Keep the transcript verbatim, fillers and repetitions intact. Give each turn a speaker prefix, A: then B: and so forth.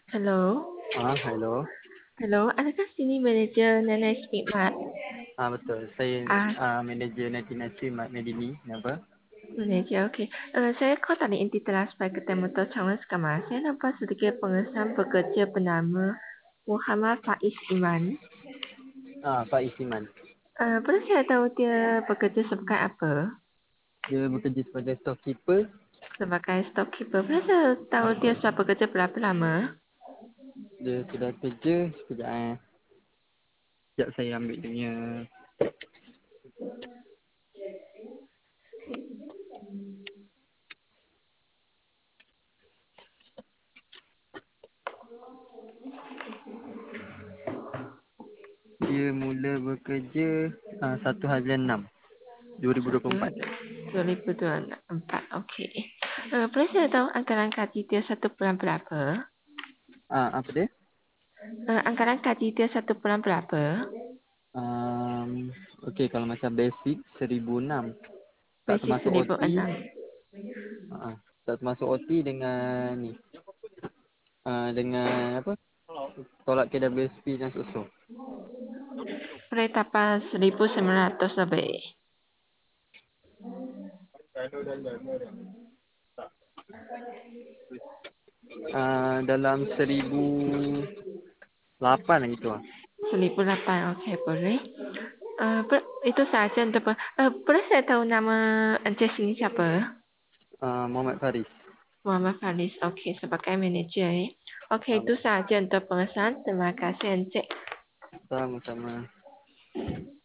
A: Halo.
B: Ah, hello.
A: Halo, adakah sini manager Nana Speak Mat?
B: Ah, betul. Saya
A: Ah,
B: ah, manager Nanti Nasi Mat Medini. Kenapa?
A: manager, okey. Uh, saya call tadi inti telah supaya ketemu Tok Charles Kamal. Saya nampak sedikit pengesahan pekerja bernama Muhammad Faiz Iman.
B: Ah, Pak Isiman.
A: Uh, boleh saya tahu dia bekerja sebagai apa?
B: Dia bekerja sebagai storekeeper.
A: Sebagai storekeeper. Boleh saya tahu dia sudah bekerja berapa lama?
B: Dia sudah kerja sekejap eh. Sekejap saya ambil dia punya. Dia mula bekerja ah, satu harian enam dua ribu dua puluh empat.
A: dua ribu dua puluh empat, okey. Uh, boleh saya tahu anggaran gaji dia satu bulan berapa?
B: Ah, apa dia?
A: Uh, anggaran gaji dia satu bulan berapa?
B: Um, Okey, kalau macam basic seribu enam. Tak
A: Basic
B: termasuk
A: seribu
B: O T.
A: enam.
B: Ah, tak termasuk O T dengan ni. Ah, dengan apa? Tolak K W S P dan susu.
A: Penetapan seribu sembilan ratus lebih.
B: Uh, dalam seribu lapan lah gitu lah.
A: seribu lapan, okey boleh. Uh, ber- itu saja untuk ber- uh, boleh saya tahu nama Encik sini siapa?
B: Uh, Muhammad Faris.
A: Muhammad Faris, okey sebagai manager. Eh. Okey
B: Uh,
A: itu saja untuk pengesahan. Terima kasih Encik.
B: Sama-sama.